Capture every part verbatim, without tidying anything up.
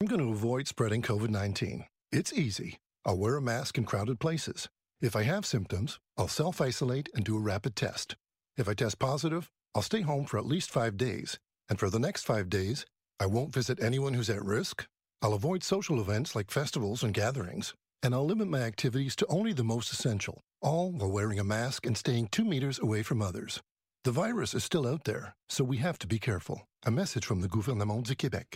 going to avoid spreading COVID nineteen. It's easy. I'll wear a mask in crowded places. If I have symptoms, I'll self-isolate and do a rapid test. If I test positive, I'll stay home for at least five days. And for the next five days, I won't visit anyone who's at risk. I'll avoid social events like festivals and gatherings. And I'll limit my activities to only the most essential, all while wearing a mask and staying two meters away from others. The virus is still out there, so we have to be careful. A message from the Gouvernement du Québec.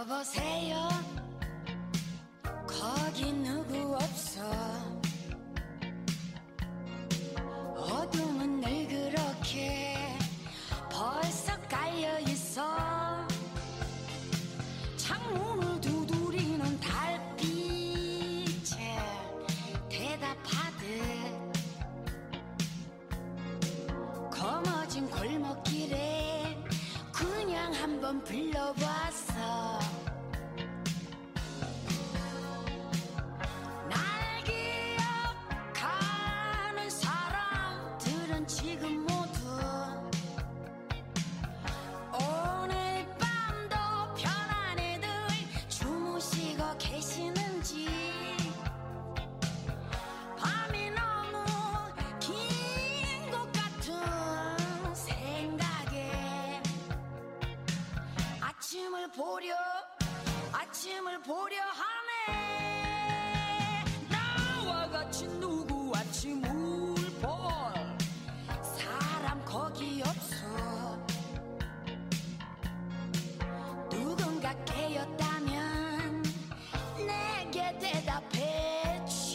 여보세요 거기 누구 없어 어둠은 늘 그렇게 벌써 깔려있어 창문을 두드리는 달빛에 대답하듯 거머진 골목길에 그냥 한번 불러봤어 날 기억하는 사람들은 지금 모두 오늘 밤도 편안히들 주무시고 계시는지 밤이 너무 긴 것 같은 생각에 아침을 보려 아침을 보려 하네 나와 같이 누구 아침을 볼 사람 거기 없어 누군가 깨었다면 내게 대답해줘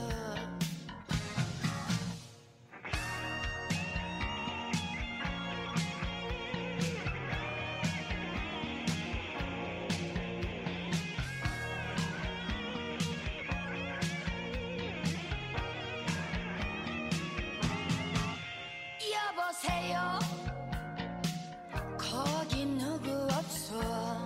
여보세요 거기 누구 없어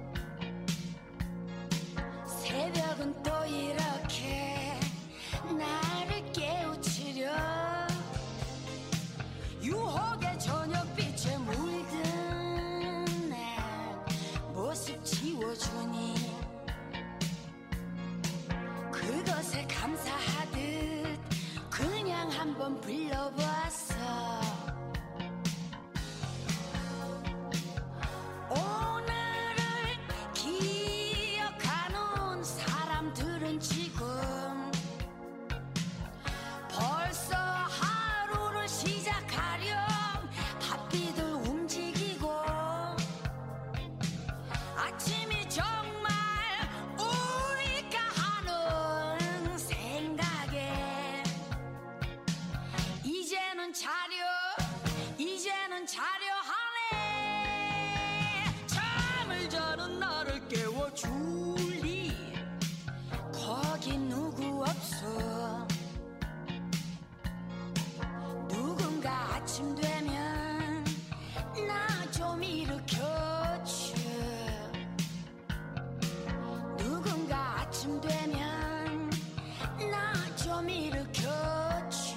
새벽은 또 이렇게 나를 깨우치려 유혹의 저녁빛에 물든 내 모습 지워주니 그것에 감사하듯 그냥 한번 불러봤어 오늘을 기억하는 사람들은 지금 벌써 하루를 시작하렴 바삐들 움직이고 아침이 정말 올까 하는 생각에 이제는 자려 이제는 자려 하네 잠을 자는 나를 깨워줄리 거기 누구 없어 누군가 아침 되면 나 좀 일으켜줘 누군가 아침 되면 나 좀 일으켜줘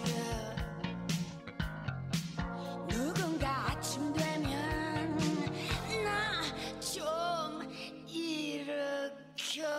누군가 아침 되면 나 좀 일으켜줘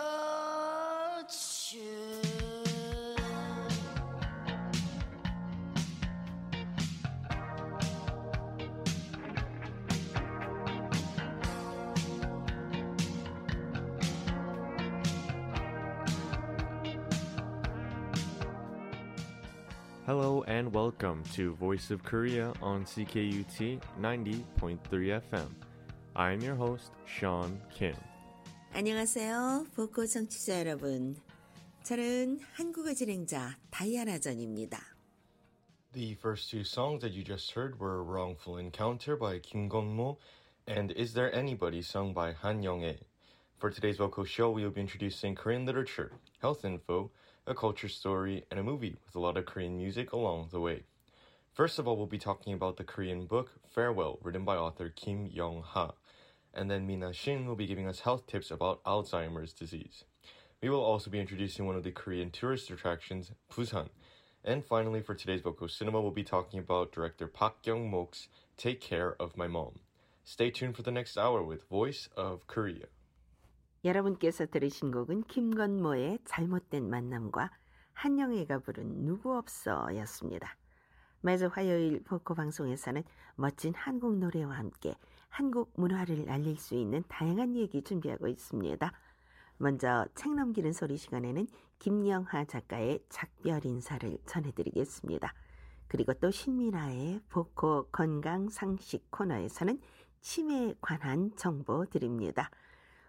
Hello and welcome to Voice of Korea on C K U T ninety point three F M. I am your host, Sean Kim. 안녕하세요. 보코 청취자 여러분. 저는 한국어 진행자 다이아나 전입니다. The first two songs that you just heard were Wrongful Encounter by Kim Gon-mo and Is There Anybody sung by Han Young-ae. For today's vocal show, we will be introducing Korean literature, health info, a culture story, and a movie with a lot of Korean music along the way. First of all, we'll be talking about the Korean book Farewell, written by author Kim Young-ha. And then Mina Shin will be giving us health tips about Alzheimer's disease. We will also be introducing one of the Korean tourist attractions, Busan. And finally, for today's vocal cinema, we'll be talking about director Park Kyung-mok's Take Care of My Mom. Stay tuned for the next hour with Voice of Korea. 여러분께서 들으신 곡은 김건모의 잘못된 만남과 한영애가 부른 누구 없어였습니다. 매주 화요일 보코 방송에서는 멋진 한국 노래와 함께 한국 문화를 알릴 수 있는 다양한 얘기 준비하고 있습니다. 먼저 책 넘기는 소리 시간에는 김영하 작가의 작별 인사를 전해드리겠습니다. 그리고 또 신민아의 보코 건강 상식 코너에서는 치매에 관한 정보 드립니다.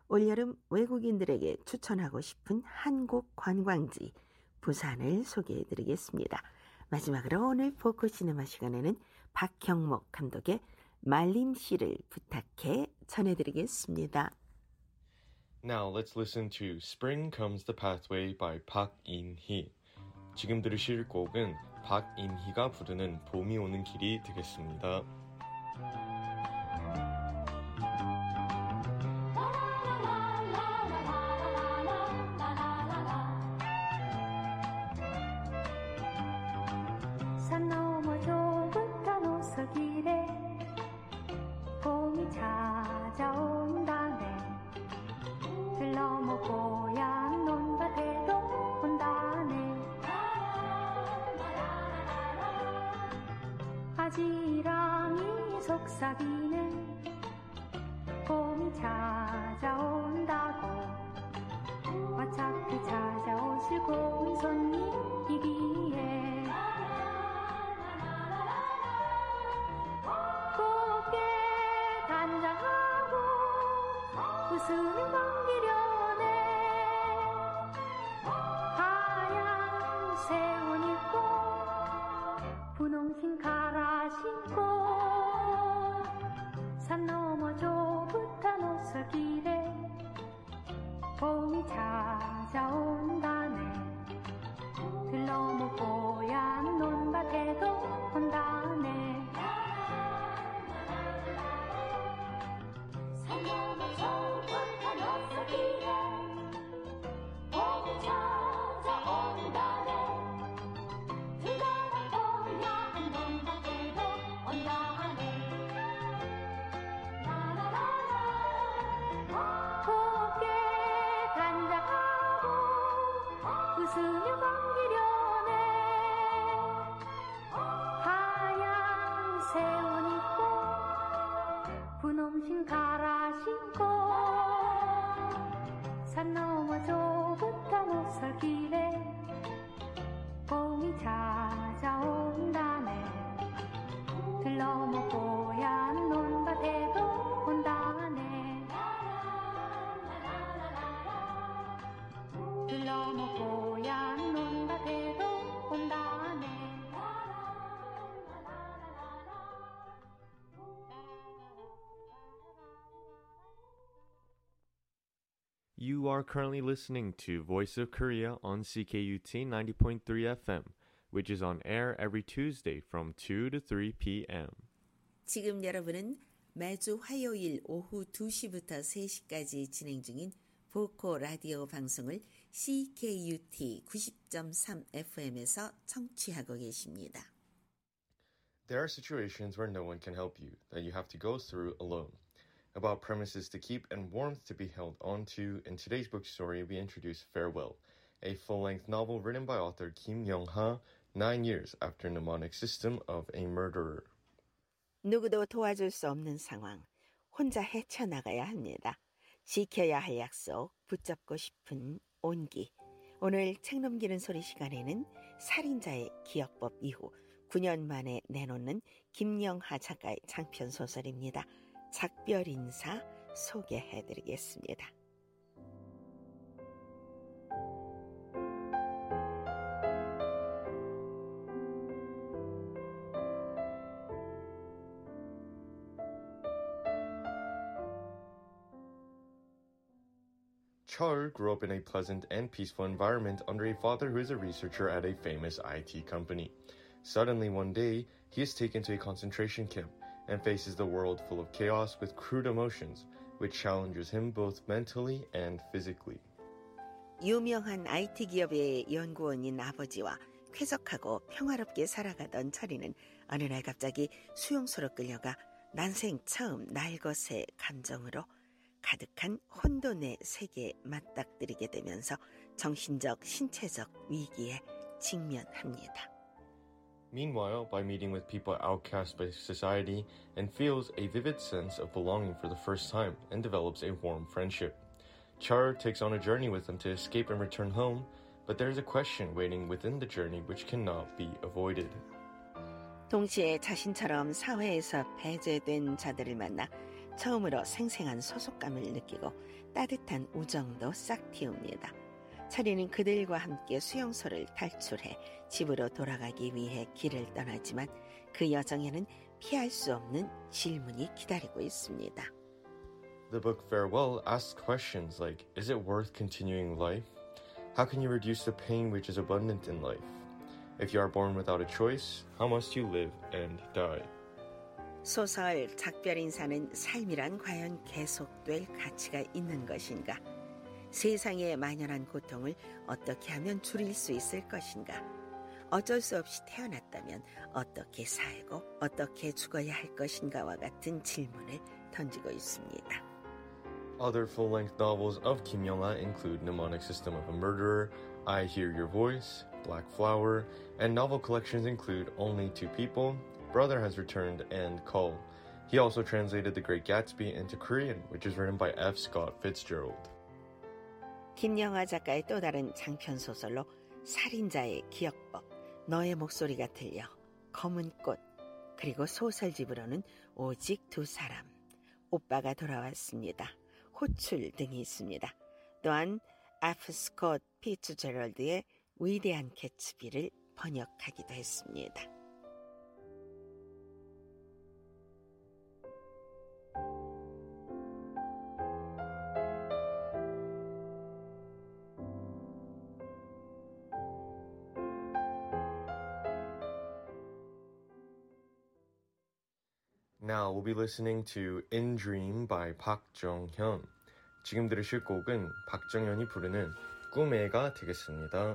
올여름 외국인들에게 추천하고 싶은 한국 관광지 부산을 소개해드리겠습니다. 마지막으로 오늘 포코 시네마 시간에는 박형목 감독의 말림씨를 부탁해 전해드리겠습니다. Now let's listen to Spring Comes the Pathway by 박인희. 지금 들으실 곡은 박인희가 부르는 봄이 오는 길이 되겠습니다. 산 너머 좁은 단오서길에 봄이 찾아온다네. 들 넘어 고향 논밭에도 온다네. 아지랑이 속삭이네. 봄이 찾아온다고. 어차피 찾아오실 고운 손님이기에 곱게 단장하고 웃음이 감기려네. 하얀 새옷 입고 분홍신 갈아 신고 산 너머 좁은 단오서길에 봄이 찾아온다네. 들 넘어 고향 논밭에도 온다네. 산 넘어 좁은 단오서길에 봄이 찾아온다네. 들 넘어 고향 논밭에도 온다네. 곱게 단장하고 웃으며 반기려네. 하얀 새옷 입고 분홍신 갈아 신고 산 넘어 좁은 단오서길에 봄이 찾아온다네. 들 넘어 고향 논밭에도 온다네. 들 넘어 고향 논밭에도 온다네. You are currently listening to Voice of Korea on C K U T ninety point three F M, which is on air every Tuesday from two to three p.m. 지금 여러분은 매주 화요일 오후 두 시부터 세 시까지 진행 중인 보코 라디오 방송을 C K U T 구십 점 삼 에프엠에서 청취하고 계십니다. There are situations where no one can help you, that you have to go through alone. About premises to keep and warmth to be held onto, in today's book story we introduce Farewell, a full-length novel written by author Kim Young-ha, nine years after mnemonic system of a murderer. 누구도 도와줄 수 없는 상황, 혼자 헤쳐나가야 합니다. 지켜야 할 약속, 붙잡고 싶은 온기. 오늘 책 넘기는 소리 시간에는 살인자의 기억법 이후 구 년 만에 내놓는 김영하 작가의 장편 소설입니다. 작별 인사 소개해드리겠습니다. Chul grew up in a pleasant and peaceful environment under a father who is a researcher at a famous I T company. Suddenly one day, he is taken to a concentration camp and faces the world full of chaos with crude emotions, which challenges him both mentally and physically. 유명한 아이티 기업의 연구원인 아버지와 쾌적하고 평화롭게 살아가던 철이는 어느 날 갑자기 수용소로 끌려가 난생 처음 날것의 감정으로 가득한 혼돈의 세계에 맞닥뜨리게 되면서 정신적, 신체적 위기에 직면합니다. Meanwhile, by meeting with people outcast by society, and feels a vivid sense of belonging for the first time and develops a warm friendship. Char takes on a journey with them to escape and return home, but there is a question waiting within the journey which cannot be avoided. 동시에 자신처럼 사회에서 배제된 자들을 만나 처음으로 생생한 소속감을 느끼고 따뜻한 우정도 싹 틔웁니다. 철이는 그들과 함께 수용소를 탈출해 집으로 돌아가기 위해 길을 떠나지만 그 여정에는 피할 수 없는 질문이 기다리고 있습니다. The book Farewell asks questions like, is it worth continuing life? How can you reduce the pain which is abundant in life? If you are born without a choice, how must you live and die? 소설 작별인사는 삶이란 과연 계속될 가치가 있는 것인가? 세상에 만연한 고통을 어떻게 하면 줄일 수 있을 것인가? 어쩔 수 없이 태어났다면 어떻게 살고 어떻게 죽어야 할 것인가와 같은 질문을 던지고 있습니다. Other full-length novels of Kim Young-ah include Mnemonic System of a Murderer, I Hear Your Voice, Black Flower, and novel collections include Only Two People, Brother Has Returned, and Call. He also translated The Great Gatsby into Korean, which is written by F. Scott Fitzgerald. 김영하 작가의 또 다른 장편 소설로 살인자의 기억법, 너의 목소리가 들려, 검은 꽃, 그리고 소설집으로는 오직 두 사람, 오빠가 돌아왔습니다, 호출 등이 있습니다. 또한 F. 스콧 피츠제럴드의 위대한 개츠비를 번역하기도 했습니다. Now we'll be listening to In Dream by 박정현. 지금 들으실 곡은 박정현이 부르는 꿈애가 되겠습니다.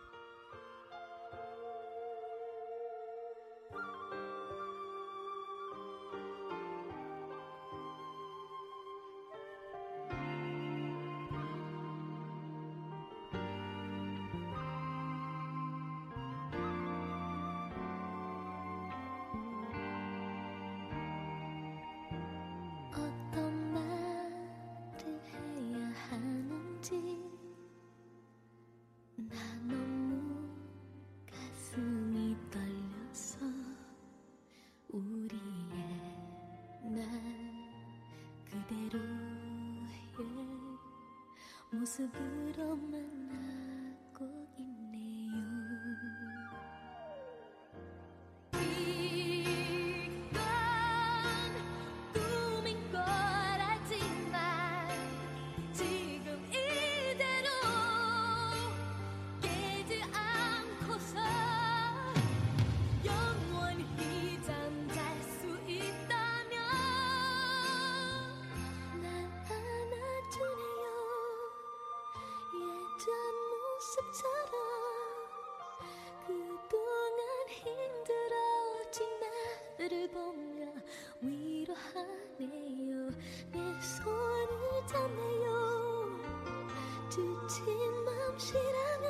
어떤 말을 해야 하는지 나 너무 가슴이 떨려서 우리의 날 그대로의 모습으로만 하고 있네요. 그동안 힘들어진 나를 보며 위로하네요. 내 손을 잡네요. 지친 맘씨라면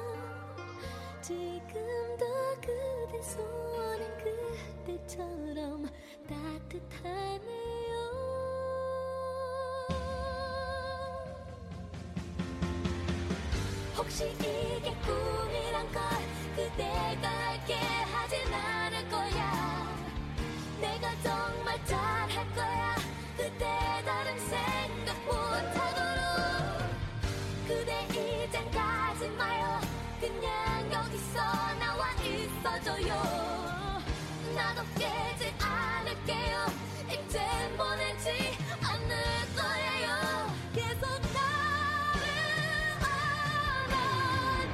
지금도 그대 손은 그때처럼 따뜻하네요. 혹시 이게 꿈이란 걸 그대가 알게 하진 않을 거야. 내가 정말 잘할 거야. 그대 다른 생각 못하도록. 그대 이젠 가지 마요. 그냥 여기서 나와 있어줘요. 나도 깨지 않을게요. 이젠 보내지 않을 거예요. 계속 나를 알아줘.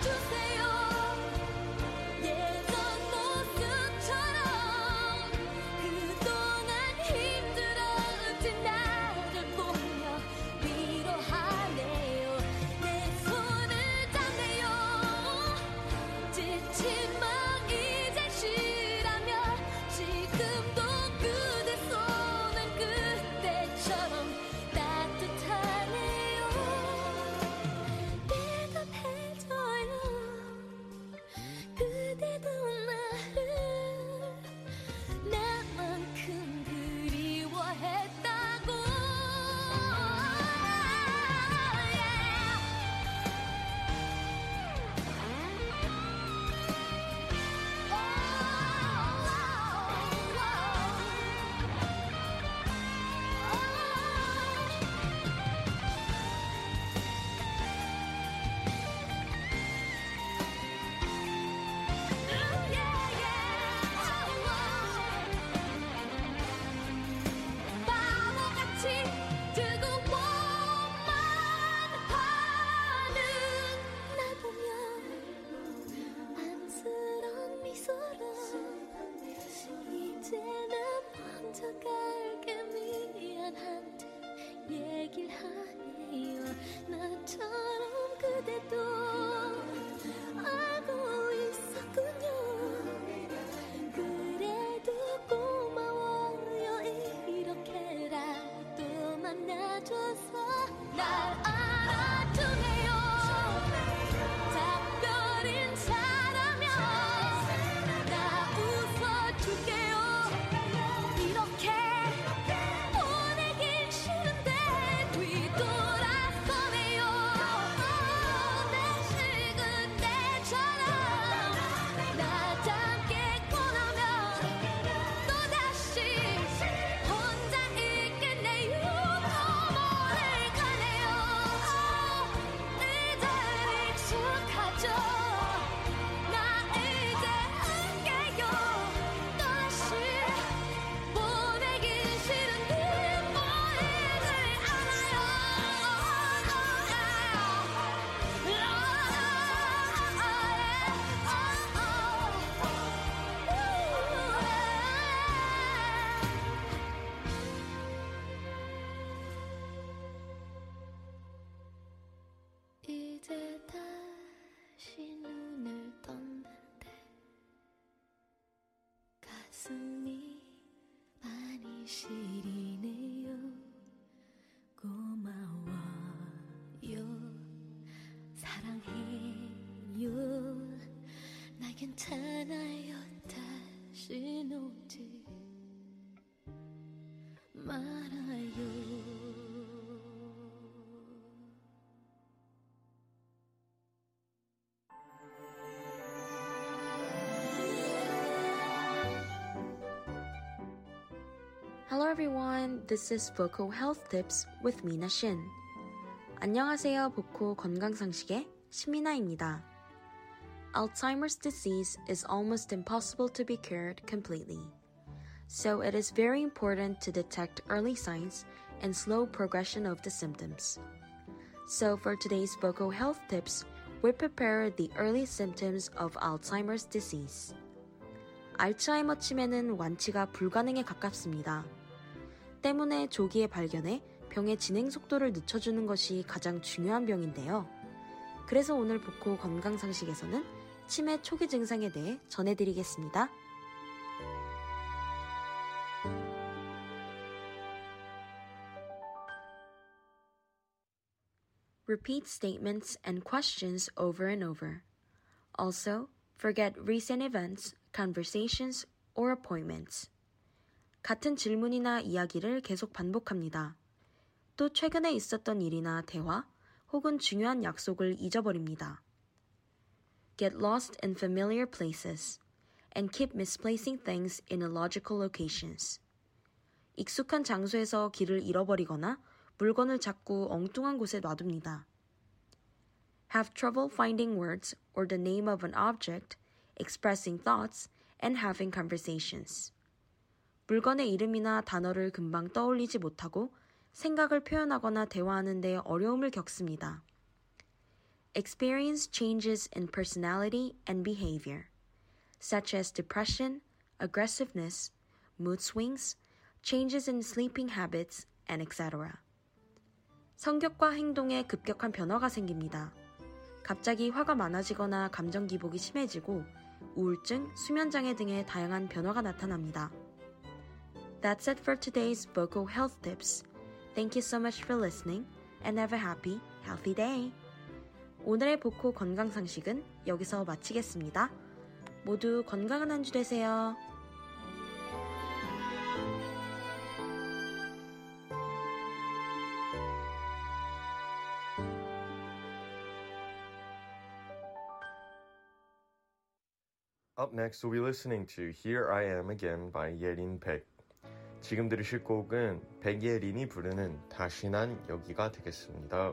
시리네요. 고마워요. 사랑해요. 나 괜찮아요. 다시 오지 말아요. Hello everyone, this is Vocal Health Tips with Mina Shin. 안녕하세요, 보코 건강상식의 신미나입니다. Alzheimer's disease is almost impossible to be cured completely. So it is very important to detect early signs and slow progression of the symptoms. So for today's Vocal Health Tips, we prepare the early symptoms of Alzheimer's disease. 알츠하이머 치매는 완치가 불가능에 가깝습니다. 때문에 조기에 발견해 병의 진행 속도를 늦춰주는 것이 가장 중요한 병인데요. 그래서 오늘 보코 건강상식에서는 치매 초기 증상에 대해 전해드리겠습니다. Repeat statements and questions over and over. Also, forget recent events, conversations, or appointments. 같은 질문이나 이야기를 계속 반복합니다. 또 최근에 있었던 일이나 대화 혹은 중요한 약속을 잊어버립니다. Get lost in familiar places and keep misplacing things in illogical locations. 익숙한 장소에서 길을 잃어버리거나 물건을 자꾸 엉뚱한 곳에 놔둡니다. Have trouble finding words or the name of an object, expressing thoughts, and having conversations. 물건의 이름이나 단어를 금방 떠올리지 못하고 생각을 표현하거나 대화하는 데 어려움을 겪습니다. Experience changes in personality and behavior, such as depression, aggressiveness, mood swings, changes in sleeping habits, and et cetera. 성격과 행동에 급격한 변화가 생깁니다. 갑자기 화가 많아지거나 감정 기복이 심해지고 우울증, 수면장애 등의 다양한 변화가 나타납니다. That's it for today's Vocal Health Tips. Thank you so much for listening and have a happy, healthy day. 오늘의 보코 건강상식은 여기서 마치겠습니다. 모두 건강한 한 주 되세요. Up next, we'll be listening to Here I Am Again by 예린 백. 지금 들으실 곡은 백예린이 부르는 다시 난 여기가 되겠습니다.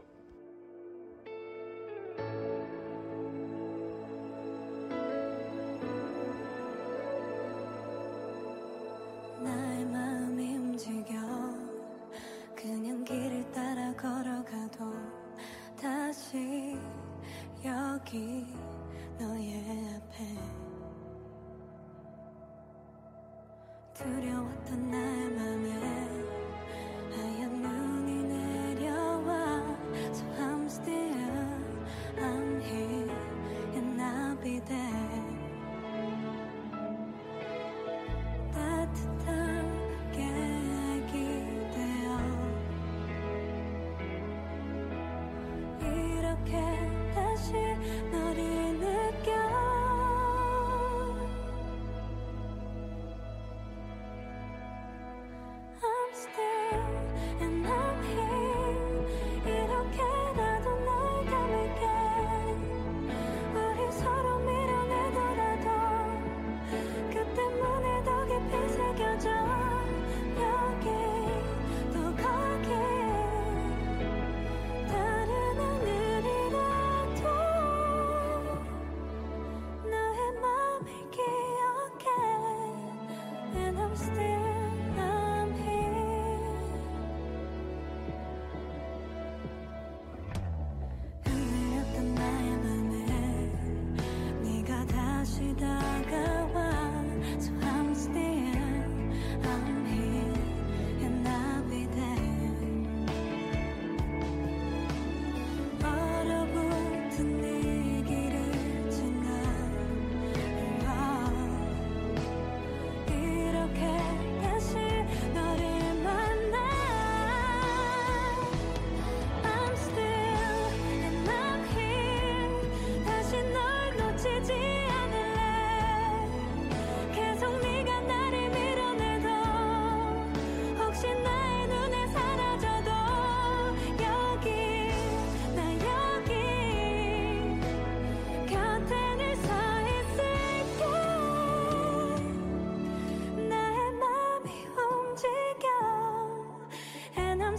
나의 마음이 움직여 그냥 길을 따라 걸어가도 다시 여기 너의 앞에 두려웠던 나의 맘에 하얀 눈이 내려와 So I'm still, I'm here and I'll be there 따뜻하게 기대어 이렇게 다시 너를 느껴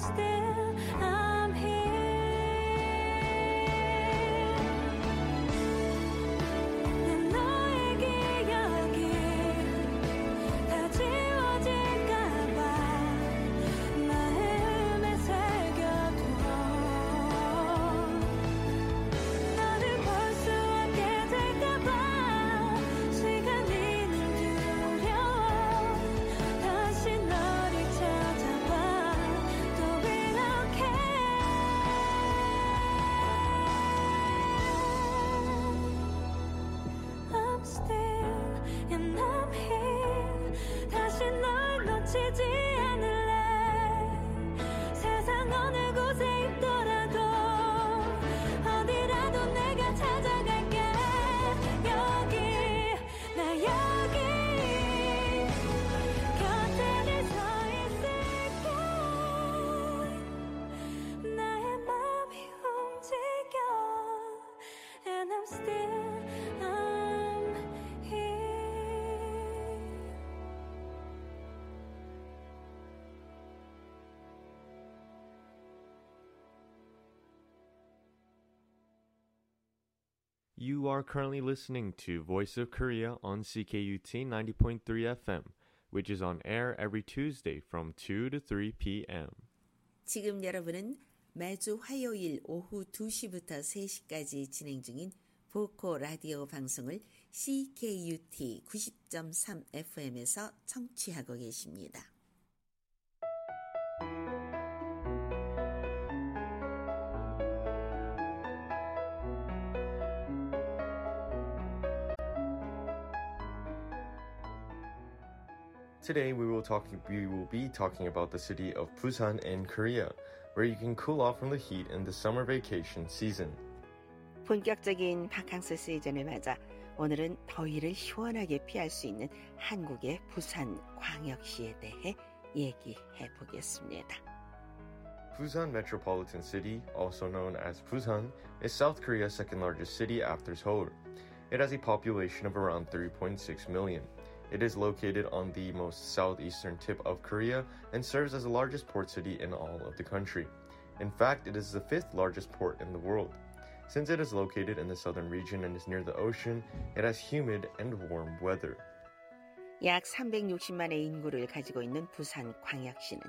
still, I'm here. 난 너의 기억이 다 지워질까봐 마음에 새겨둬. 너를 볼 수 없게 될까봐 시간이 늘 두려워. 다시 너를 찾아봐 또 이렇게. I'm still and I'm here. 다시 널 놓치지 않을래. 세상 어느 곳에 있더라도 어디라도 내가 찾아갈게. 여기 나 여기 곁에 늘 서 있을게. 나의 맘이 움직여. And I'm still I'm here. You are currently listening to Voice of Korea on C K U T ninety point three F M, which is on air every Tuesday from two to three p.m. 지금 여러분은 매주 화요일 오후 두 시부터 세 시까지 진행 중인 보코 라디오 방송을 C K U T 구십 점 삼 에프 엠에서 청취하고 계십니다. Today we will talk we will be talking about the city of Busan in Korea, where you can cool off from the heat in the summer vacation season. 본격적인 바캉스 시즌을 맞아 오늘은 더위를 시원하게 피할 수 있는 한국의 부산 광역시에 대해 얘기해 보겠습니다. Busan Metropolitan City, also known as Busan, is South Korea's second largest city after Seoul. It has a population of around three point six million. It is located on the most southeastern tip of Korea and serves as the largest port city in all of the country. In fact, it is the fifth largest port in the world. Since it is located in the southern region and is near the ocean, it has humid and warm weather. 약 삼백육십만의 인구를 가지고 있는 부산 광역시는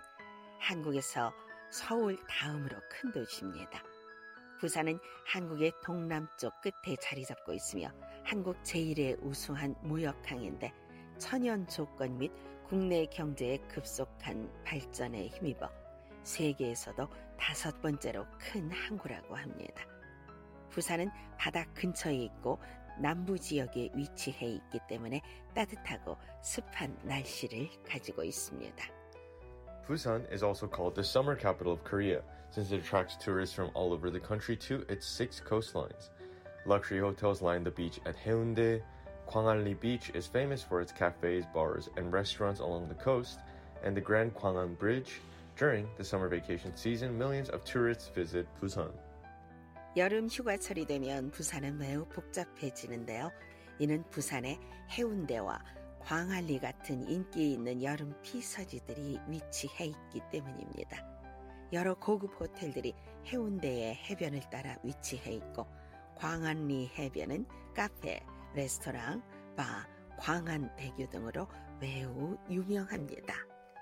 한국에서 서울 다음으로 큰 도시입니다. 부산은 한국의 동남쪽 끝에 자리 잡고 있으며 한국 제일의 우수한 무역항인데 천연 조건 및 국내 경제의 급속한 발전에 힘입어 세계에서도 다섯 번째로 큰 항구라고 합니다. 부산은 바다 근처에 있고 남부 지역에 위치해 있기 때문에 따뜻하고 습한 날씨를 가지고 있습니다. Busan is also called the summer capital of Korea since it attracts tourists from all over the country to its six coastlines. Luxury hotels line the beach at Haeundae. Gwangalli Beach is famous for its cafes, bars, and restaurants along the coast, and the Grand Gwangan Bridge. During the summer vacation season, millions of tourists visit Busan. 여름 휴가철이 되면 부산은 매우 복잡해지는데요. 이는 부산의 해운대와 광안리 같은 인기 있는 여름 피서지들이 위치해 있기 때문입니다. 여러 고급 호텔들이 해운대의 해변을 따라 위치해 있고 광안리 해변은 카페, 레스토랑, 바, 광안대교 등으로 매우 유명합니다.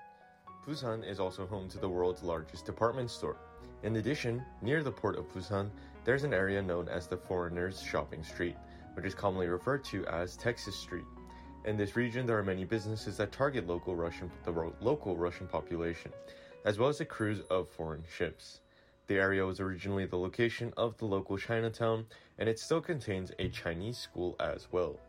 Busan is also home to the world's largest department store. In addition, near the port of Busan, there's an area known as the Foreigners Shopping Street, which is commonly referred to as Texas Street. In this region, there are many businesses that target local Russian, the ro- local Russian population, as well as the crews of foreign ships. The area was originally the location of the local Chinatown, and it still contains a Chinese school as well.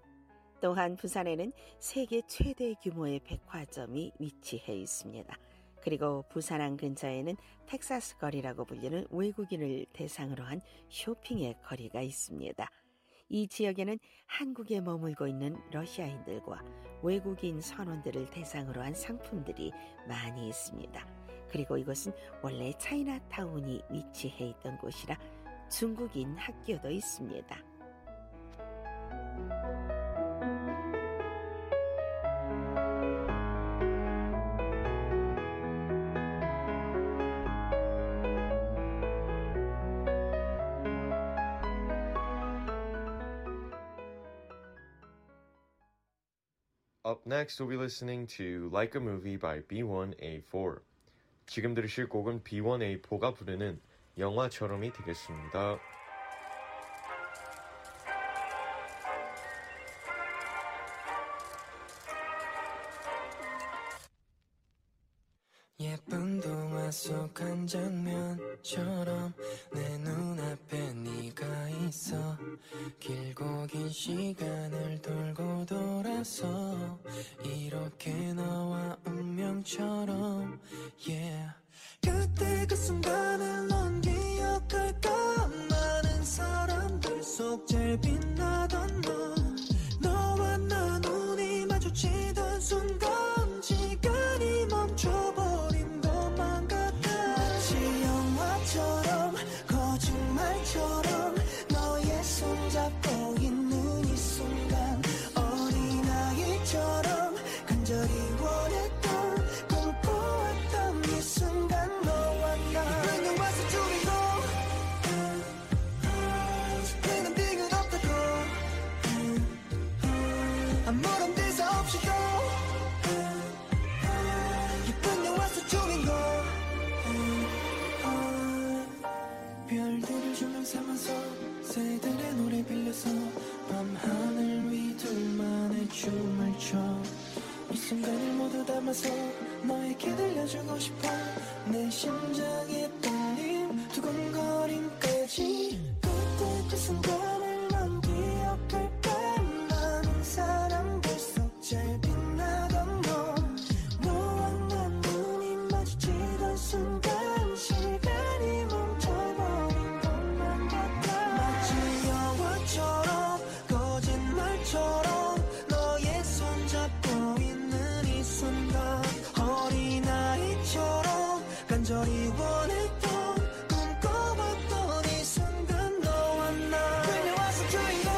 또한 부산에는 세계 최대 규모의 백화점이 위치해 있습니다. 그리고 부산항 근처에는 텍사스 거리라고 불리는 외국인을 대상으로 한 쇼핑의 거리가 있습니다. 이 지역에는 한국에 머물고 있는 러시아인들과 외국인 선원들을 대상으로 한 상품들이 많이 있습니다. 그리고 이곳은 원래 차이나타운이 위치해 있던 곳이라 중국인 학교도 있습니다. Up next, we'll be listening to Like a Movie by 비 원 에이 포. 지금 들으실 곡은 비 원 에이 포가 부르는 영화처럼이 되겠습니다. 예쁜 동화 속 한 장면처럼 내 눈앞에 네가 있어 길고 긴 시간을 돌고 돌아서 이렇게 너와 운명처럼 yeah 그때 그 순간을 넌 기억할까 많은 사람들 속 제일 빛나던 너 너와 나 눈이 마주치던 순간 시간이 멈춰버린 것만 같아 마치 영화처럼 거짓말처럼 너의 손잡고 있는 이 순간 어린아이처럼 간절히 원했던 꿈꿔왔던 이 순간 너와 나 이쁜 영화 속 주인공 스피는 빙은 없다고 아무런 대사 없이도 예쁜 영화 속 주인공 별들을 조명 삼아서 새들의 노래 빌려서 밤하늘 위 둘만의 춤을 춰 이 순간을 모두 담아서 너에게 들려주고 싶어 내 심장의 떨림 두근거림까지 그때 그 순간을 넌 기억할까 많은 사람들 속 제일 빛나던 너 너와 난 눈이 마주치던 순간 시간이 멈춰버린 것만 같아 마치 영화처럼 거짓말처럼 너의 손잡고 있는 이 순간 어린아이처럼 간절히 원했던 꿈꿔봤던 이 순간 너와 나 끌려와 속 주인공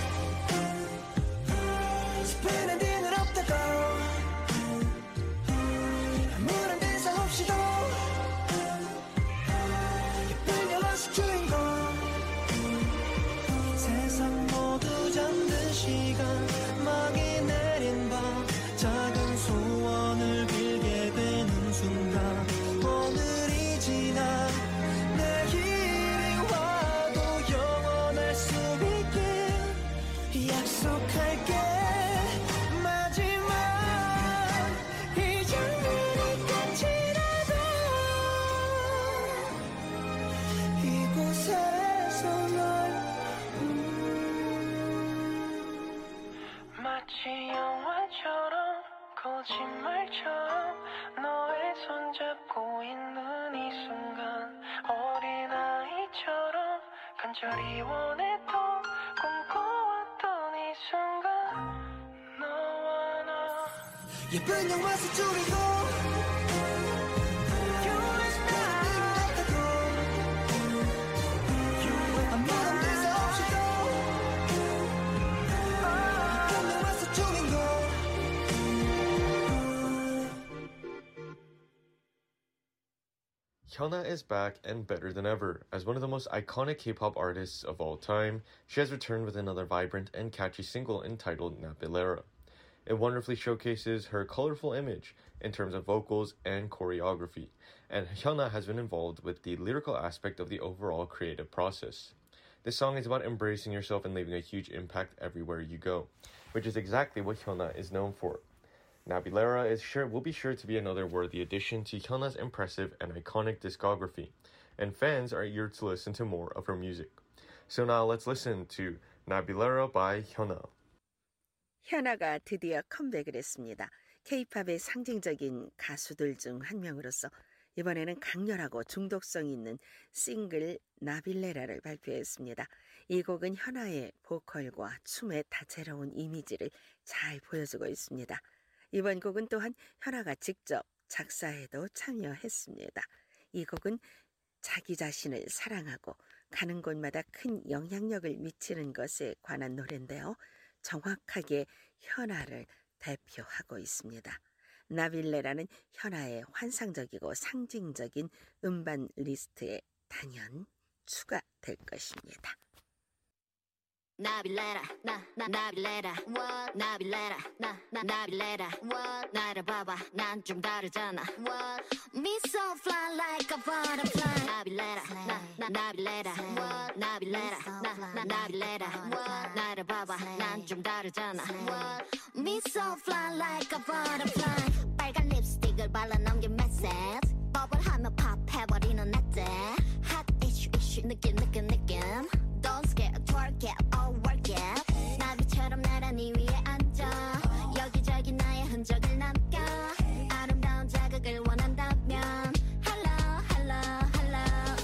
스피는 딩을 없다고 아무런 대사 없이도 예쁜 영화 속 주인공 세상 모두 잠든 시간 막이 내린 밤 작은 소원을 빌게 되는 순간 오늘이 지나 내일이 와도 영원할 수 있게 약속할게 마지막 이 장면이 끝이라도 이곳에서 널 음. 마치 영화처럼 거짓말처럼 너의 손잡고 있는 이 순간 어린아이처럼 간절히 원했던 꿈꿔왔던 이 순간 너와 나 예쁜 영화 속 주인공 아무런 대사 없이도 예쁜 영화 속 주인공 Hyuna is back and better than ever. As one of the most iconic K-pop artists of all time, she has returned with another vibrant and catchy single entitled Napilera. It wonderfully showcases her colorful image in terms of vocals and choreography, and Hyuna has been involved with the lyrical aspect of the overall creative process. This song is about embracing yourself and leaving a huge impact everywhere you go, which is exactly what Hyuna is known for. Napilera is sure will be sure to be another worthy addition to Hyuna's impressive and iconic discography, and fans are eager to listen to more of her music. So now let's listen to Napilera by Hyuna. 현아가 드디어 컴백을 했습니다. K-팝의 상징적인 가수들 중 한 명으로서 이번에는 강렬하고 중독성 있는 싱글 나빌레라를 발표했습니다. 이 곡은 현아의 보컬과 춤의 다채로운 이미지를 잘 보여주고 있습니다. 이번 곡은 또한 현아가 직접 작사에도 참여했습니다. 이 곡은 자기 자신을 사랑하고 가는 곳마다 큰 영향력을 미치는 것에 관한 노래인데요. 정확하게 현아를 대표하고 있습니다. 나빌레라는 현아의 환상적이고 상징적인 음반 리스트에 단연 추가될 것입니다. 나빌레라 나 나 나빌레라 what 나빌레라 나 나 나빌레라 나를 봐봐 난 좀 다르잖아 Me so fly like a butterfly 나빌레라 나 나빌레라 나빌레라 나 나빌레라 나를 봐봐 난 좀 다르잖아 Me so fly like a butterfly 빨간 립스틱을 발라 넘긴 메시지 버블하며 팝해버리는 내 Hot issue issue 느낌 느낌 느낌 Don't scare twerk it or work it 나비처럼 나란히 위에 앉아 여기저기 나의 흔적을 남겨 아름다운 자극을 원한다면 Hello hello hello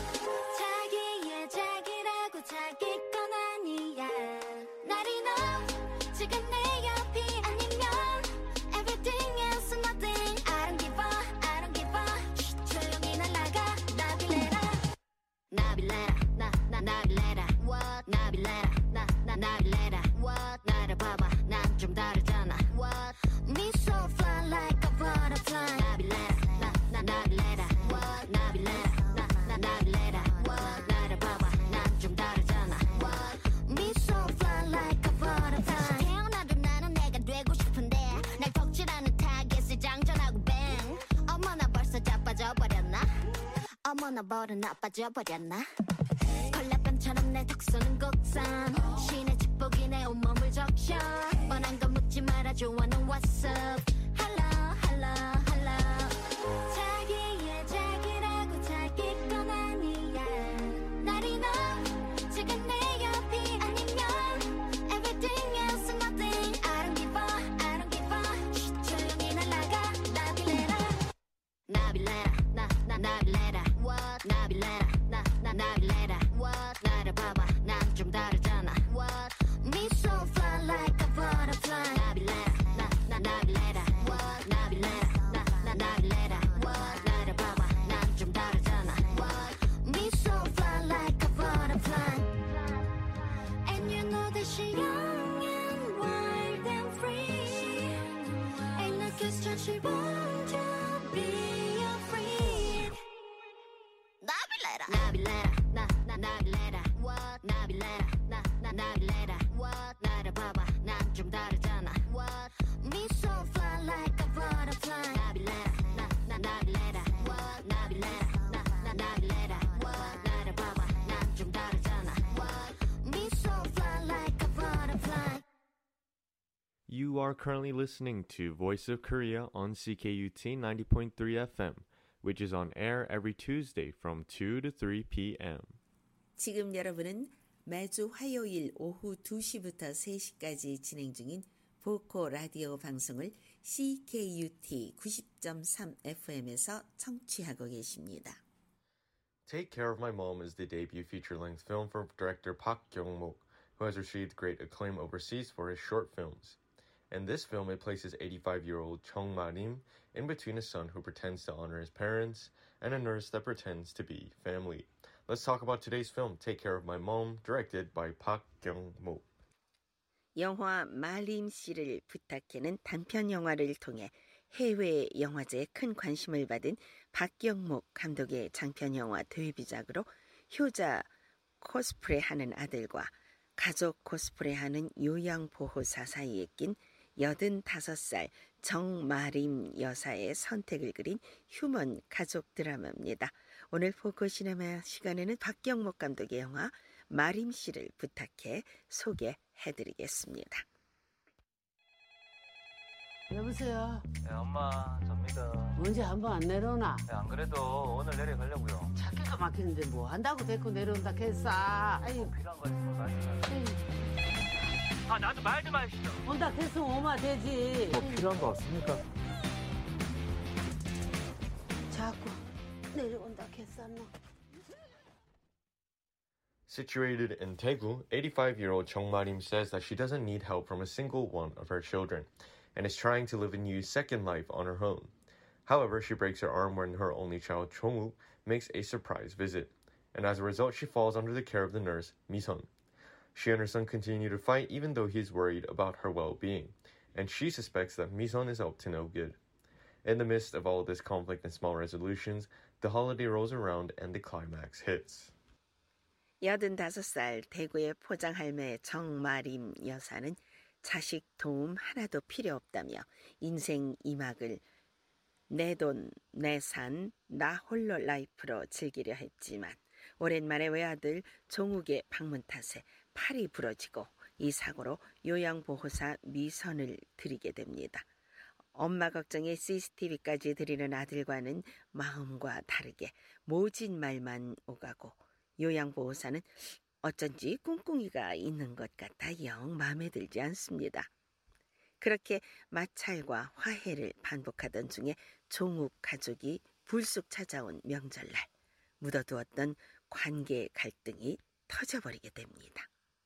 자기의 자기라고 자기 건 아니야 나리 너 지금 내 옆이 아니면 Everything else nothing I don't give up I don't give up 조용히 날아가 나빌레라 나빌레라 나 나 나빌레라 What 나빌레라 나 나 나빌레라 What 나를 봐봐 난 좀 다르잖아 What Me so fly like a butterfly 나빌레라 나 나 나빌레라 What 나빌레라 나 나 나빌레라 What 나를 봐봐 난 좀 다르잖아 What Me so fly like a butterfly 태어나도 나는 내가 되고 싶은데 날 덕질하는 타겟을 장전하고 bang 어머나 벌써 자빠져 버렸나 어머나 벌은 나빠져 버렸나 콜라병처럼 내 턱선은 곡선 신의 축복이 내 온몸을 적셔 뻔한 거 묻지 말아줘 wanna what's up Hello hello hello 자기의 자기라고 자기 건 아니야 나리 너 지금 내 옆이 아니면 Everything else nothing I don't give up I don't give up 조용히 날아가 나빌레라 나빌레라 나 나 나빌레라 What 나빌레라 나 나 나빌레라 What 나를 봐봐 난 좀 다르잖아 What Me so fly like a butterfly 나빌레라 나 나 나빌레라 What 나빌레라 나 나 나빌레라 What 나를 봐봐 난 좀 다르잖아 What Me so fly like a butterfly And you know that she young and wild and free Ain't no question she won't just be afraid 나빌레라 나빌레라 나 나 나빌레라 What 나빌레라 나 나 나빌레라 What 나를 봐봐 난 좀 다르잖아 What Me so fly like a butterfly 나빌레라 나 나 나빌레라 What 나빌레라 나 나 나빌레라 What 나를 봐봐 난 좀 다르잖아 What Me so fly like a butterfly You are currently listening to Voice of Korea on C K U T ninety point three F M, which is on air every Tuesday from two to three p.m. 지금 여러분은 매주 화요일 오후 두 시부터 세 시까지 진행 중인 보코 라디오 방송을 C K U T 구십 점 삼 에프엠에서 청취하고 계십니다. Take Care of My Mom is the debut feature-length film from director Park Kyung-mok, who has received great acclaim overseas for his short films. In this film, it places eighty-five-year-old Chung Ma-rim in between a son who pretends to honor his parents and a nurse that pretends to be family. Let's talk about today's film, Take Care of My Mom, directed by Park Kyung-mok. 영화 마림 씨를 부탁해는 단편 영화를 통해 해외 영화제에 큰 관심을 받은 박경목 감독의 장편 영화 데뷔작으로 효자 코스프레하는 아들과 가족 코스프레하는 요양보호사 사이에 낀 여든다섯 살 정마림 여사의 선택을 그린 휴먼 가족 드라마입니다. 오늘 포코 시네마 시간에는 박경목 감독의 영화 마림 씨를 부탁해 소개해드리겠습니다. 여보세요. 네, 엄마, 접니다. 언제 한번 안 내려오나? 네, 안 그래도 오늘 내려가려고요. 찾기도 막히는데 뭐 한다고 데리고 내려온다 했어. 아이, 필요한 거 있으면 말씀하세요. 아, 나도 말 좀 하시죠. 온다 했으면 오면 되지. 뭐 필요한 거 없습니까? 자꾸 내려온다 했어. 너. Situated in Daegu, eighty-five-year-old Chung Ma-rim says that she doesn't need help from a single one of her children and is trying to live a new second life on her own. However, she breaks her arm when her only child, Chong-woo, makes a surprise visit, and as a result, she falls under the care of the nurse, Mi-sun. She and her son continue to fight even though he is worried about her well-being, and she suspects that Mi-sun is up to no good. In the midst of all this conflict and small resolutions, the holiday rolls around and the climax hits. 여든다섯 살 대구의 포장할매 정마림 여사는 자식 도움 하나도 필요 없다며 인생 이막을 내 돈, 내 산, 나 홀로 라이프로 즐기려 했지만 오랜만에 외아들 종욱의 방문 탓에 팔이 부러지고 이 사고로 요양보호사 미선을 드리게 됩니다. 엄마 걱정에 씨씨티비까지 드리는 아들과는 마음과 다르게 모진 말만 오가고 요양보호사는 어쩐지 꿍꿍이가 있는 것 같아 영 마음에 들지 않습니다. 그렇게 마찰과 화해를 반복하던 중에 종욱 가족이 불쑥 찾아온 명절날 묻어두었던 관계 갈등이 터져버리게 됩니다.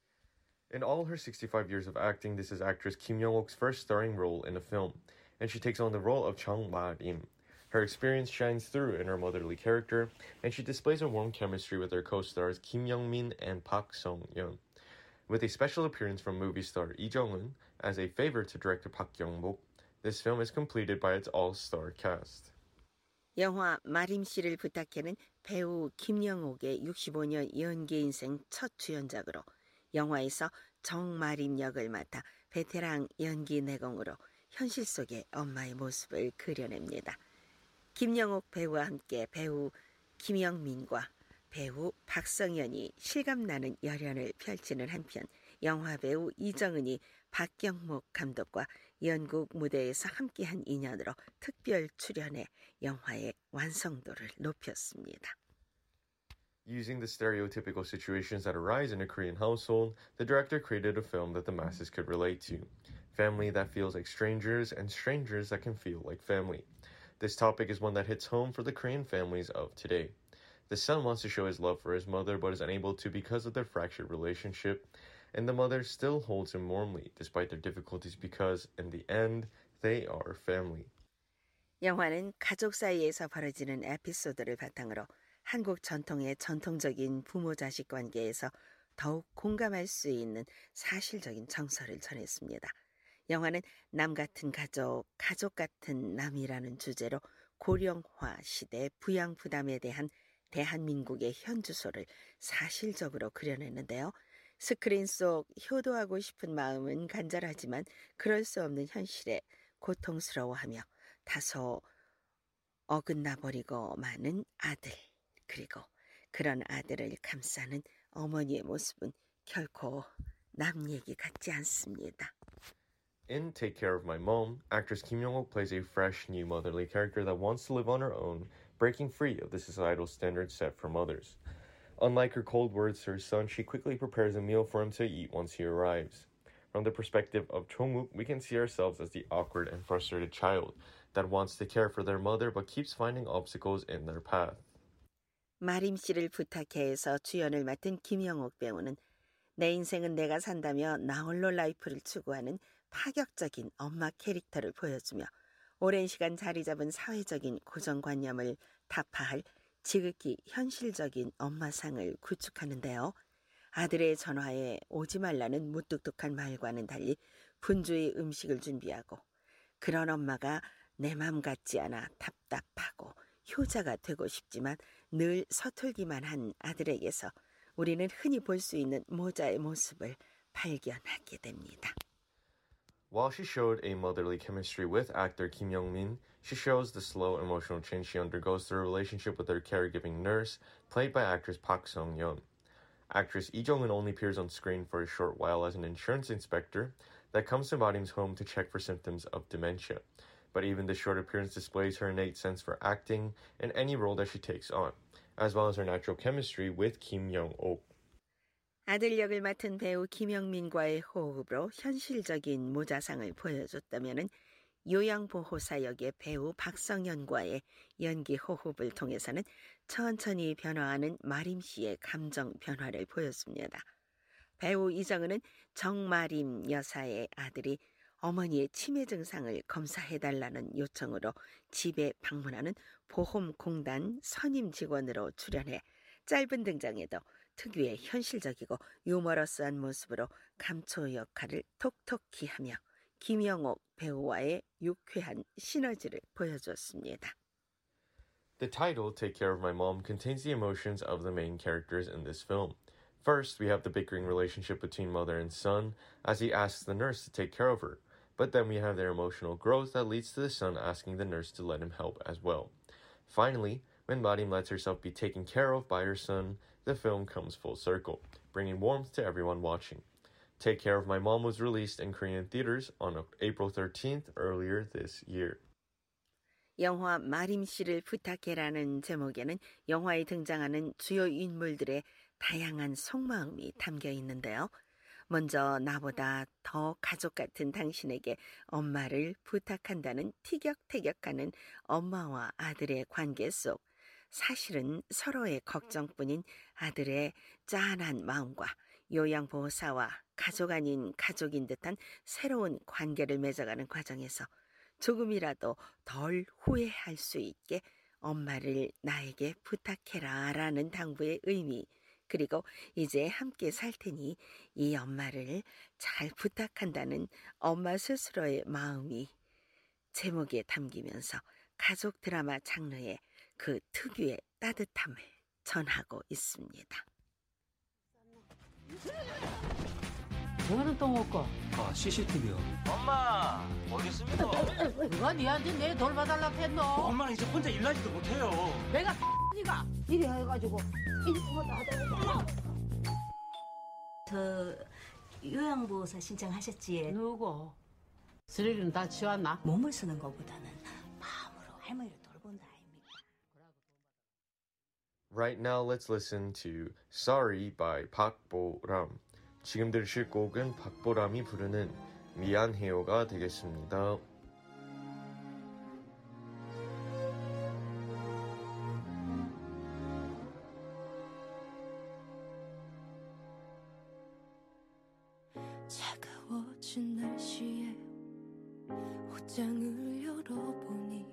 In all her sixty-five years of acting, this is actress Kim Young-ok's first starring role in a film, and she takes on the role of Chung Ma-rim. Her experience shines through in her motherly character, and she displays a warm chemistry with her co-stars Kim Young-min and Park Sung-yeon. With a special appearance from movie star Lee Jung-eun as a favor to director Park Young-mok, this film is completed by its all-star cast. 영화 마림 씨를 부탁해는 배우 김영옥의 육십오 년 연기 인생 첫 주연작으로 영화에서 정마림 역을 맡아 베테랑 연기 내공으로 현실 속의 엄마의 모습을 그려냅니다. 김영옥 배우와 함께 배우 김영민과 배우 박성현이 실감나는 열연을 펼치는 한편 영화배우 이정은이 박경목 감독과 연극 무대에서 함께한 인연으로 특별 출연해 영화의 완성도를 높였습니다. Using the stereotypical situations that arise in a Korean household, the director created a film that the masses could relate to. Family that feels like strangers and strangers that can feel like family. This topic is one that hits home for the Korean families of today. The son wants to show his love for his mother but is unable to because of their fractured relationship, and the mother still holds him warmly despite their difficulties because, in the end, they are family. 영화는 가족 사이에서 벌어지는 에피소드를 바탕으로 한국 전통의 전통적인 부모-자식 관계에서 더욱 공감할 수 있는 사실적인 정서를 전했습니다. 영화는 남 같은 가족, 가족 같은 남이라는 주제로 고령화 시대 부양 부담에 대한 대한민국의 현주소를 사실적으로 그려냈는데요. 스크린 속 효도하고 싶은 마음은 간절하지만 그럴 수 없는 현실에 고통스러워하며 다소 어긋나버리고 마는 아들, 그리고 그런 아들을 감싸는 어머니의 모습은 결코 남 얘기 같지 않습니다. In Take Care of My Mom, actress Kim Young-ok plays a fresh, new motherly character that wants to live on her own, breaking free of the societal standards set for mothers. Unlike her cold words to her son, she quickly prepares a meal for him to eat once he arrives. From the perspective of Chung-wook, we can see ourselves as the awkward and frustrated child that wants to care for their mother but keeps finding obstacles in their path. 마림 씨를 부탁해서 주연을 맡은 김영옥 배우는 내 인생은 내가 산다며 나홀로 라이프를 추구하는 파격적인 엄마 캐릭터를 보여주며 오랜 시간 자리 잡은 사회적인 고정관념을 타파할 지극히 현실적인 엄마상을 구축하는데요. 아들의 전화에 오지 말라는 무뚝뚝한 말과는 달리 분주히 음식을 준비하고 그런 엄마가 내 맘 같지 않아 답답하고 효자가 되고 싶지만 늘 서툴기만 한 아들에게서 우리는 흔히 볼 수 있는 모자의 모습을 발견하게 됩니다. While she showed a motherly chemistry with actor Kim Young-min, she shows the slow emotional change she undergoes through a relationship with her caregiving nurse, played by actress Park Sung-yeon. Actress Lee Jung-eun only appears on screen for a short while as an insurance inspector that comes to Ma-rim's home to check for symptoms of dementia. But even this short appearance displays her innate sense for acting in any role that she takes on, as well as her natural chemistry with Kim Young-ok. 아들 역을 맡은 배우 김영민과의 호흡으로 현실적인 모자상을 보여줬다면 요양보호사 역의 배우 박성현과의 연기 호흡을 통해서는 천천히 변화하는 마림 씨의 감정 변화를 보였습니다. 배우 이정은은 정마림 여사의 아들이 어머니의 치매 증상을 검사해달라는 요청으로 집에 방문하는 보험공단 선임 직원으로 출연해 짧은 등장에도 특유의 현실적이고 유머러스한 모습으로 감초 역할을 톡톡히 하며 김영옥 배우와의 유쾌한 시너지를 보여줬습니다. The title, Take Care of My Mom, contains the emotions of the main characters in this film. First, we have the bickering relationship between mother and son as he asks the nurse to take care of her. But then we have their emotional growth that leads to the son asking the nurse to let him help as well. Finally, when Marim lets herself be taken care of by her son, the film comes full circle, bringing warmth to everyone watching. Take Care of My Mom was released in Korean theaters on April thirteenth earlier this year. 영화 마림 씨를 부탁해라는 제목에는 영화에 등장하는 주요 인물들의 다양한 속마음이 담겨 있는데요. 먼저 나보다 더 가족 같은 당신에게 엄마를 부탁한다는 티격태격하는 엄마와 아들의 관계 속 사실은 서로의 걱정뿐인 아들의 짠한 마음과 요양보호사와 가족 아닌 가족인 듯한 새로운 관계를 맺어가는 과정에서 조금이라도 덜 후회할 수 있게 엄마를 나에게 부탁해라 라는 당부의 의미, 그리고 이제 함께 살 테니 이 엄마를 잘 부탁한다는 엄마 스스로의 마음이 제목에 담기면서 가족 드라마 장르의 그 특유의 따뜻함을 전하고 있습니다. 이거는 또 먹고. 아, 씨씨티비요. 엄마, 어디 있습니까? 누가 니한테 내 돌봐달라고 했노? 엄마는 이제 혼자 일하지도 못해요. 내가 니가 이래 해가지고 이거 나도 저 요양보호사 신청하셨지? 누구? 쓰레기는 다 치웠나? 몸을 쓰는 것보다는 마음으로 할머니를 돌본다 아닙니까? Right now, let's listen to Sorry by 박보람. 지금 들으실 곡은 박보람이 부르는 미안해요가 되겠습니다. 차가워진 날씨에 옷장을 열어보니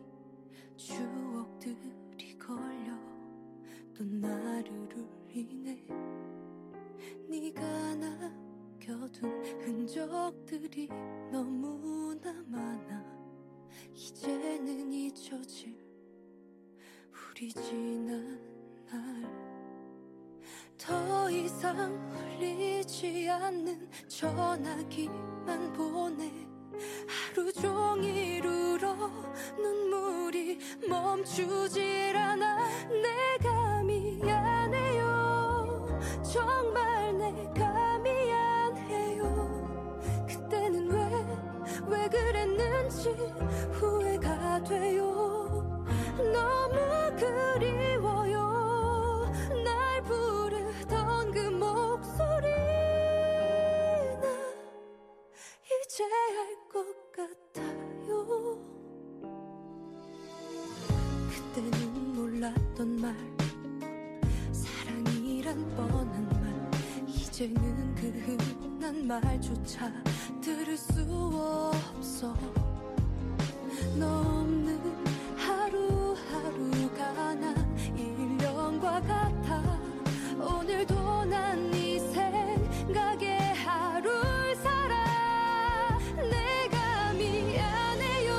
추억들이 걸려 또 나를 울리네. 네가 남겨둔 흔적들이 너무나 많아 이제는 잊혀질 우리 지난 날 더 이상 울리지 않는 전화기만 보내 하루 종일 울어 눈물이 멈추질 않아. 내가 미안해요 정말 내가 미안해요. 그때는 왜, 왜 그랬는지 후회가 돼요. 너무 그리워요 날 부르던 그 목소리. 나 이제 알 것 같아요. 그때는 몰랐던 말 사랑이란 뻔한 말 이제는 그 흔한 말조차 들을 수 없어. 너 없는 하루하루가 난 일 년과 같아. 오늘도 난 네 생각에 하루를 살아. 내가 미안해요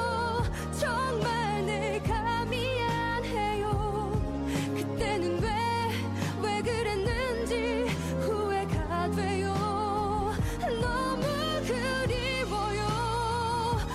정말 내가 미안해요. 그때는 왜, 왜 그랬는지 후회가 돼요. 너무 그리워요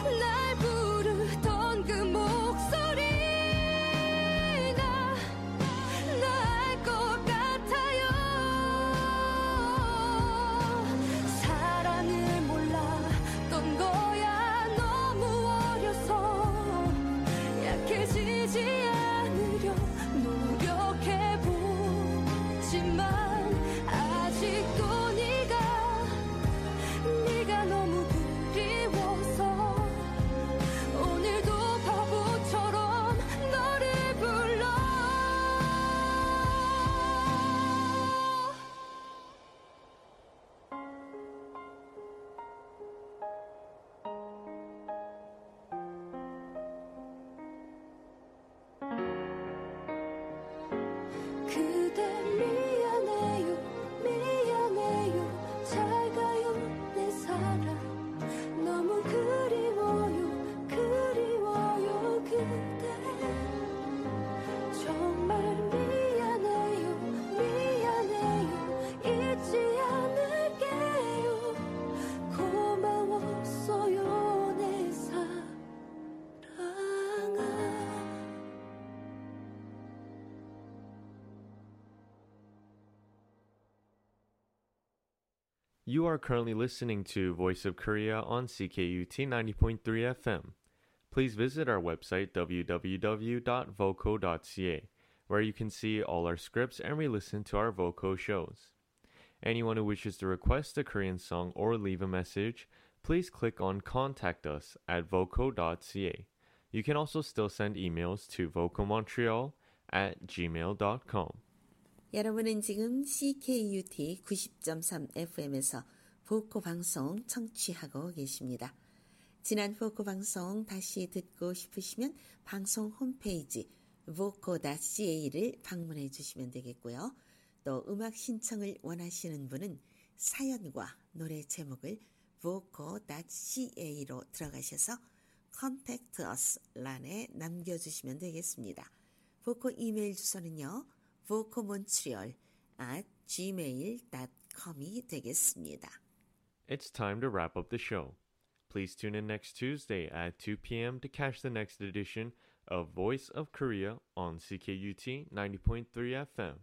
You are currently listening to Voice of Korea on C K U T ninety point three F M. Please visit our website w w w dot voco dot c a, where you can see all our scripts and re-listen to our Voco shows. Anyone who wishes to request a Korean song or leave a message, please click on Contact Us at voco dot c a. You can also still send emails to vocomontreal at gmail dot com. 여러분은 지금 C K U T 구십 점 삼 에프 엠에서 보코 방송 청취하고 계십니다. 지난 보코 방송 다시 듣고 싶으시면 방송 홈페이지 voco 닷 c a를 방문해 주시면 되겠고요. 또 음악 신청을 원하시는 분은 사연과 노래 제목을 voco 닷 c a로 들어가셔서 Contact Us 란에 남겨주시면 되겠습니다. 보코 이메일 주소는요. vocomontreal at gmail dot com이 되겠습니다. It's time to wrap up the show. Please tune in next Tuesday at two p.m. to catch the next edition of Voice of Korea on C K U T ninety point three F M.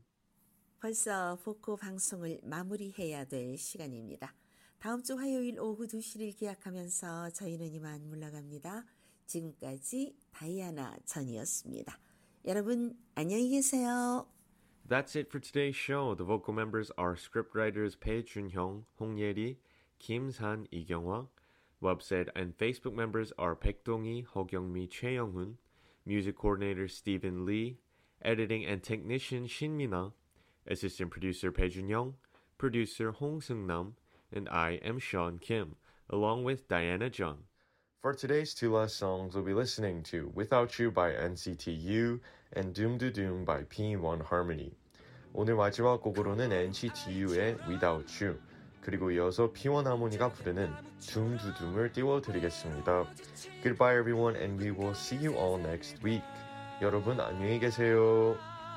벌써 보코 방송을 마무리해야 될 시간입니다. 다음 주 화요일 오후 두 시를 기약하면서 저희는 이만 물러갑니다. 지금까지 다이아나 전이었습니다. 여러분 안녕히 계세요. That's it for today's show. The vocal members are scriptwriters Pei Junhyung, Hong Ye-ri, Kim San, Lee Kyung-hwa. Website and Facebook members are Baek Dong-hee, Ho Kyung-mi, Choi Young-hoon. Music coordinator Stephen Lee. Editing and technician Shin Mina. Assistant producer Pei Junhyung. Producer Hong Seung-nam. And I am Sean Kim, along with Diana Jung. For today's two last songs, we'll be listening to Without You by N C T U and Doom Doo Doom by P one Harmony. 오늘 마지막 곡으로는 N C T U의 Without You, 그리고 이어서 P one Harmony가 부르는 Doom Doo Doom을 띄워드리겠습니다. Goodbye everyone and we will see you all next week. 여러분 안녕히 계세요.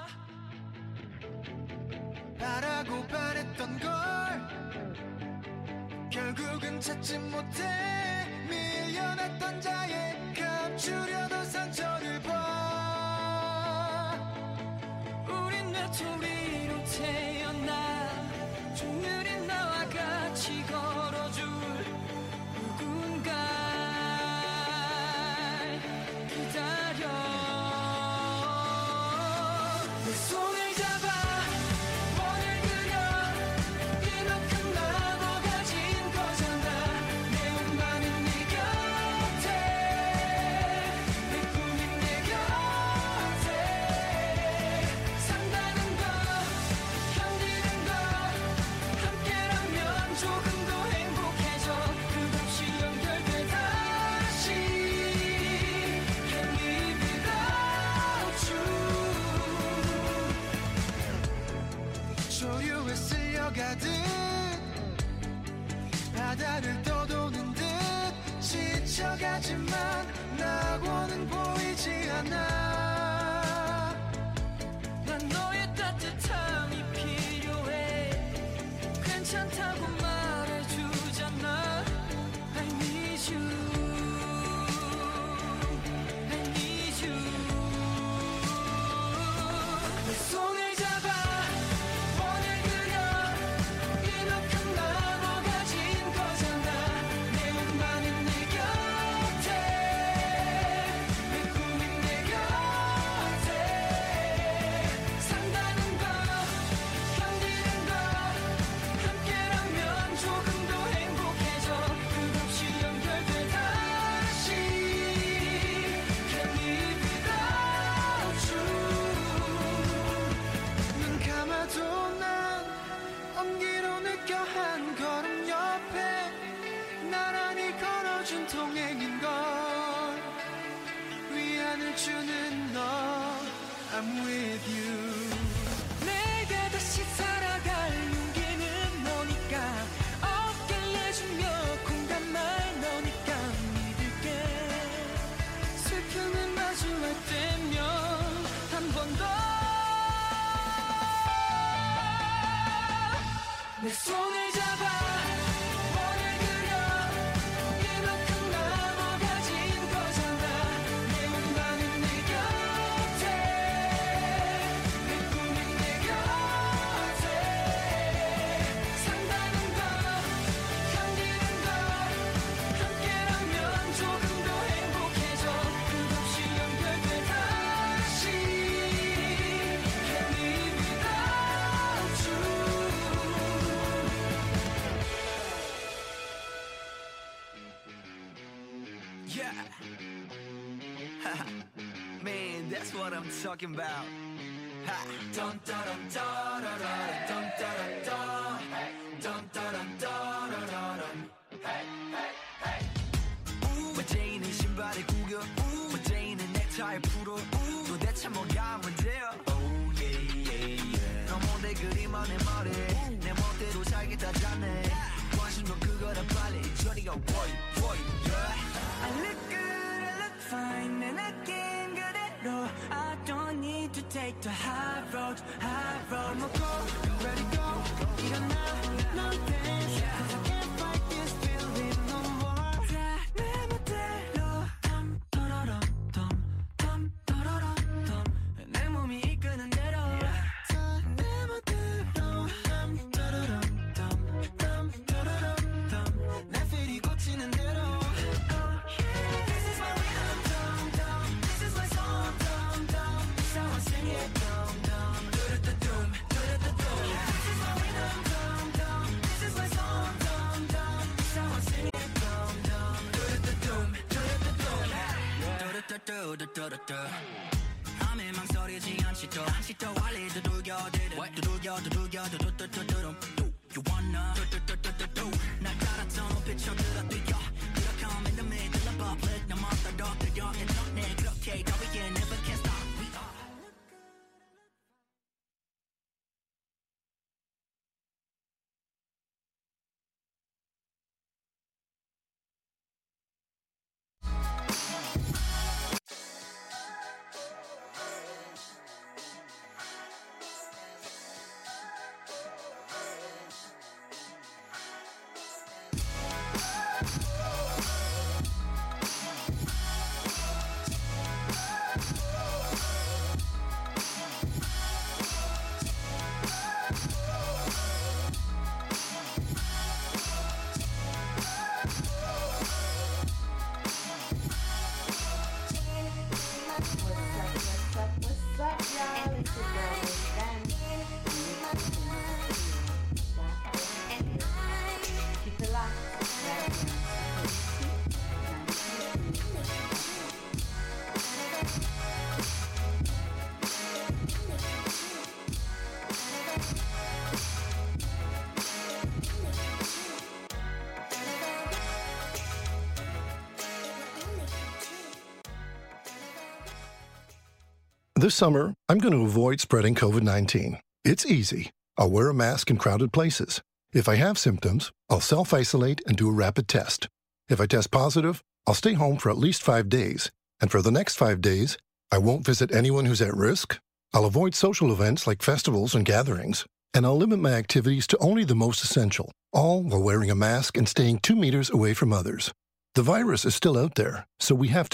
바라고 바랬던 걸 결국은 찾지 못해 밀려났던 자의 감추려던 상처를 봐 우린 외톨이로 태어나 종류린 나와 같이 걸어줄 누군가 기다려 내 손을 잡아 원을 그려 이만큼 나눠 가진 거잖아 내 운만은 네 곁에 내 꿈인 내 곁에 산다는 것 견디는 것 함께라면 조금 더 행복해져 끝없이 연결돼 다시 Can't live without you 조류에 쓸려가듯 바다를 떠도는 듯 지쳐가지만 낙원은 보이지 않아 난 너의 따뜻함이 필요해 괜찮다고 말해주잖아 I need you I need you 내 손을 잡아 원을 그려 이만큼 나눠 가진 거잖아 내 운만은 네 곁에 내 꿈인 내 곁에 산다는 것 견디는 것 함께라면 조금 더 행복해져 끝없이 연결돼 다시 Can't live without you 눈 감아도 난 엄기로 느껴 한 걸음 옆에 나란히 걸어준 동행인걸 위안을 주는 너 I'm with you 내가 다시 살아갈 용기는 너니까 어깨를 내주며 공감할 너니까 믿을게 슬픔을 마주할 때면 한 번 더 내 손을 잡아 원을 그려 이만큼 나눠 가진 거잖아 내 운만은 네 곁에 내 꿈인 내 곁에 산다는 것 Man, that's what I'm talking about. Ha. Dum da dum da da da dum da dum da. Dum da dum da da da dum. Hey hey hey. 멋쟁이는 신발에 구겨. 멋쟁이는 넥타이 풀어. 도대체 뭐가 문제야? Oh yeah yeah yeah. 너 뭔데 그리 많은 말해. 내 멋대로 살겠다잖아. 관심도 그거라 빨리 저리가 boy boy yeah. I look good, I look fine, 내 느낌 그대로. I don't need to take the high road, high road. 뭐 go, ready go, 일어나, no dance. Cause I can't fight this feeling no more. 내 멋대로, 덤, 떠러럼, 덤, 덤, 떠러럼, 덤. 내 몸이 이끄는 대로. 내 멋대로, 덤, 떠러럼, 덤, 덤, 떠러럼, 덤. 내 feel이 꽂히는 대로. This is my rhythm, dum, dum. This is my song, dum, dum. So I sing it, dum, dum. Do-do-do-dum, do-do-do-dum. This is my rhythm, dum, dum. This is my song, dum, dum. So I sing it, dum, dum. Do-do-do-dum, do-do-do-dum. Do-do-do-do-do-do-do. 밤에 망설이지 않지도 않지도 알리 두들겨 두들겨 두들겨 두들겨 You wanna do 날 따라서 빛쳐들어 뛰어 그렇게 I'm in the middle of public 나 멋대로 그려 해줘 내 그렇게 더위에 never can stop We are This summer, I'm going to avoid spreading COVID nineteen. It's easy. I'll wear a mask in crowded places. If I have symptoms, I'll self-isolate and do a rapid test. If I test positive, I'll stay home for at least five days. And for the next five days, I won't visit anyone who's at risk. I'll avoid social events like festivals and gatherings. And I'll limit my activities to only the most essential, all while wearing a mask and staying two meters away from others. The virus is still out there, so we have to